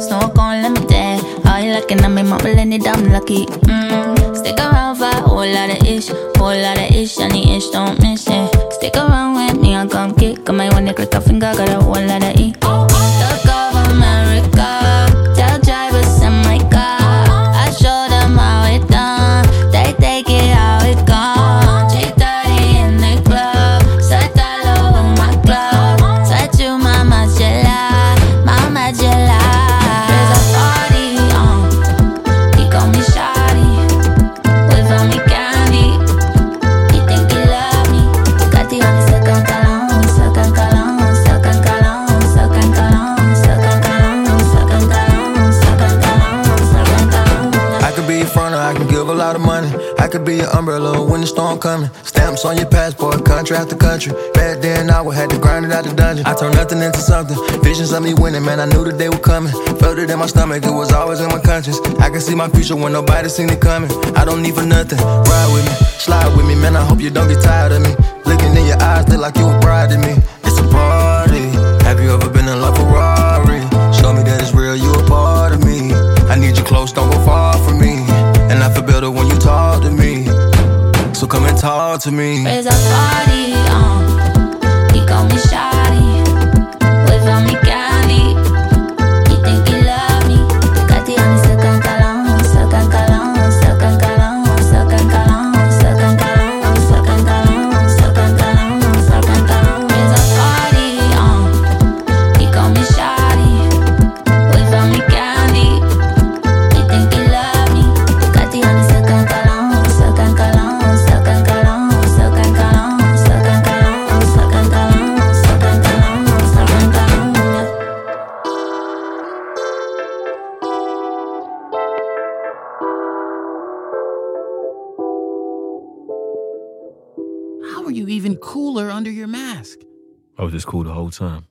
smoke on, let me dance. How you looking at me, mama, let it, I'm lucky. Stick around for a whole lot of ish. Whole lot of ish, and the ish don't miss it. Stick around with me, I'll come kick. Come on, when they click a finger, got a whole lot of E. Look over America. Tell drivers send my car. I show them how it done. They take it how it gone. 3:30 in the club. Sweat all over my glove. Sweat you, mama, Jella. Mama, Jella. There's a party on. He call me Shawty. Wave on me candy. He think he love me. Got the honey, second cologne. Second cologne. Second cologne. Second cologne. Second cologne. Second cologne. Second cologne. Second cologne. I could be your front or I can give a lot of money. I could be your umbrella when the storm coming. Stamps on your passport, country after country. Back then I would have to grind it out the dungeon. I turned nothing into something. Visions of me winning, man, I knew the day was coming. Felt it in my stomach, it was always in my conscience. I can see my future when nobody seen it coming. I don't need for nothing, ride with me, slide with me, man, I hope you don't get tired of me. Looking in your eyes, look like you a bride to me. It's a party, have you ever been in love with Ferrari? Show me that it's real, you a part of me. I need you close, don't go far from me. And I feel better when you talk to me. So come and talk to me. There's a party on. He call me Shawty. Wave on me candy. He think he love me. Got the honey, second cologne. Second cologne. Second cologne. Second cologne. Second cologne. Second cologne. Second cologne. Second cologne. There's a party on. He call me Shawty. Wave on me candy. He think he love me. Got the honey, second cologne. Second cologne. Second cologne. Second cologne. Second cologne. Second cologne. Second cologne. Second cologne. How are you even cooler under your mask? I was just cool the whole time.